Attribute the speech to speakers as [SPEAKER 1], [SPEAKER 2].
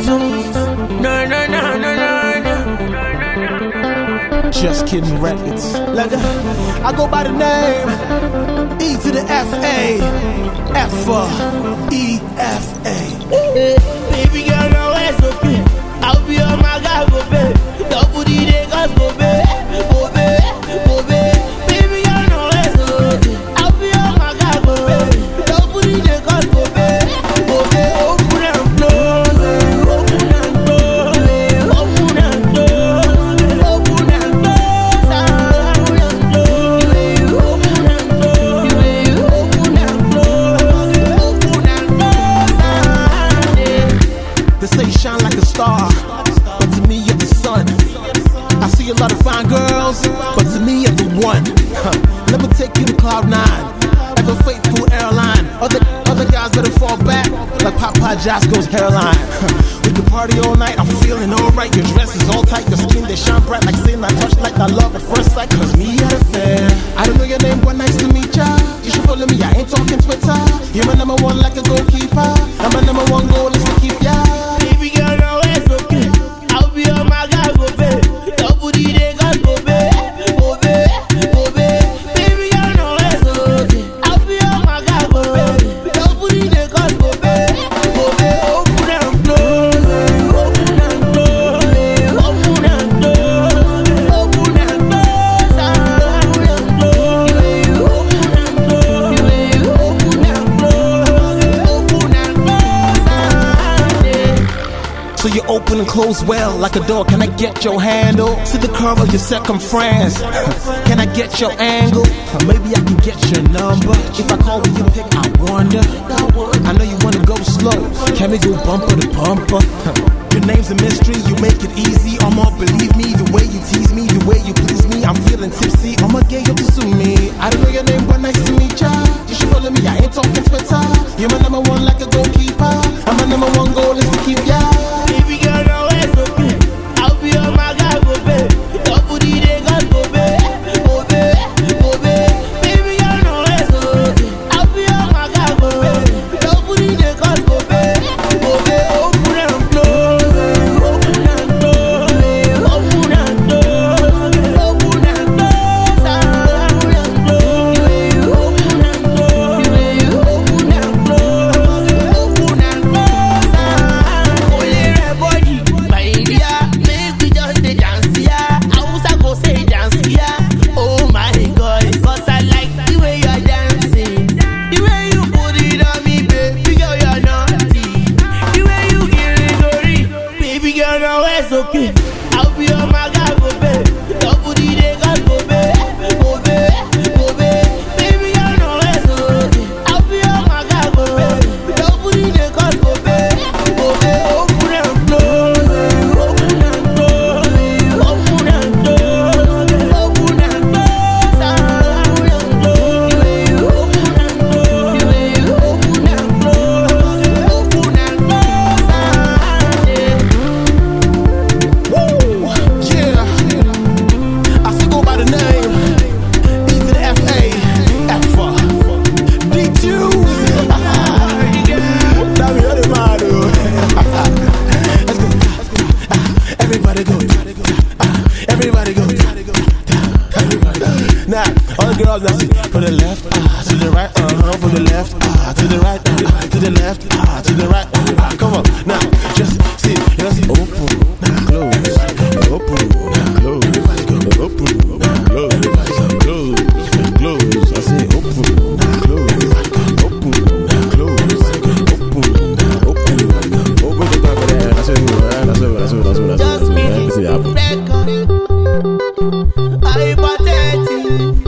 [SPEAKER 1] Just Kidding Records. Like I go by the name E to the F-A, F for E-F-A.
[SPEAKER 2] Baby girl, no it's okay. I'll be on my guy, go babe. Double D, they got go babe. Go babe, go babe. Baby girl, no it's okay. I'll be on my guy, go babe. Double D, they got go babe. Go babe, open and close it. Open and close it. Open and close it. Open and close it. Open and close it. Open and close it. Open and close it. Open and close it.
[SPEAKER 1] They say shine like a star, but to me you're the sun. I see a lot of fine girls, but to me you're the one. Let me take you to Cloud 9, ever faithful airline. Other guys better fall back like Papa Josco's hairline. We can party all night, I'm feeling alright. Your dress is all tight, your skin they shine bright like sin. I touch like I love at first sight. Cause me at a fair, I don't know your name, but nice to meet ya. You should follow me, I ain't talking Twitter. You're my number one like a goalkeeper. And my number one goal is to keep ya.
[SPEAKER 2] Baby girl, no it's okay. I'll be on my guy, go babe. Double D, they got go babe. Go babe, go babe. Baby girl, no it's okay. I'll be on my guy, go babe. Double D, they got go babe. Go babe, open and close it. Open and close it. Open and close it. Open and close it. Open and close it. Open and close it. Open and close it. Open and close it.
[SPEAKER 1] So you open and close well like a door. Can I get your handle? See the curve of your circumference. Can I get your angle? Maybe I can get your number. If I call you pick, I wonder. I know you wanna go slow. Can we go bumper to bumper? Your name's a mystery, you make it easy. I'ma believe me, the way you tease me, the way you please me. I'm feeling tipsy, I'ma get you to sue me. I don't know your name, but nice to meet ya. You should follow me, I ain't talking Twitter. You're my number one like a goalkeeper. And my number one goal is to keep ya.
[SPEAKER 2] Baby girl, no it's okay. I'll be on my guy, go babe. Double D, they got go babe. Go babe, go babe. Baby girl, no it's okay. I'll be on my guy, go babe. Double D, they got go babe. Go babe, open and close it. Open and close it. Open and close it. Open and close it. Open and close it. Open and close it. Open and close it. Open and close it. Only red body, my dear. Make we just dey dance here. I was go say dance here. Oh my God, 'cause I like the way you're dancing, the way you put it on me, baby girl, you're naughty. The way you give it glory, baby girl, now it's okay. I'll be on my guy, go babe. Double D, they got go babe. Go babe, go babe. Baby girl, now it's okay. I'll be on my guy, go babe. Double D, they got go babe. Go babe, open and close it. Open and close it. Open and close it. Open and close it. Open and close it. Open and close it. Open and close it. Open and close it.
[SPEAKER 1] Woo! Yeah! I still go by the name E to the F-A, F for D-Tunes. Now we heard it, man. Let's go. Everybody go. Everybody go. Now, all the girls now see from the left, to the right, from the left, to the right, to the left, to the right. Come on, now, just see, you see, open, close, open, close, open, close, close. I say open, close, open, close, open. Open the back of there. That's what.
[SPEAKER 2] Just me, record. Hypothetical.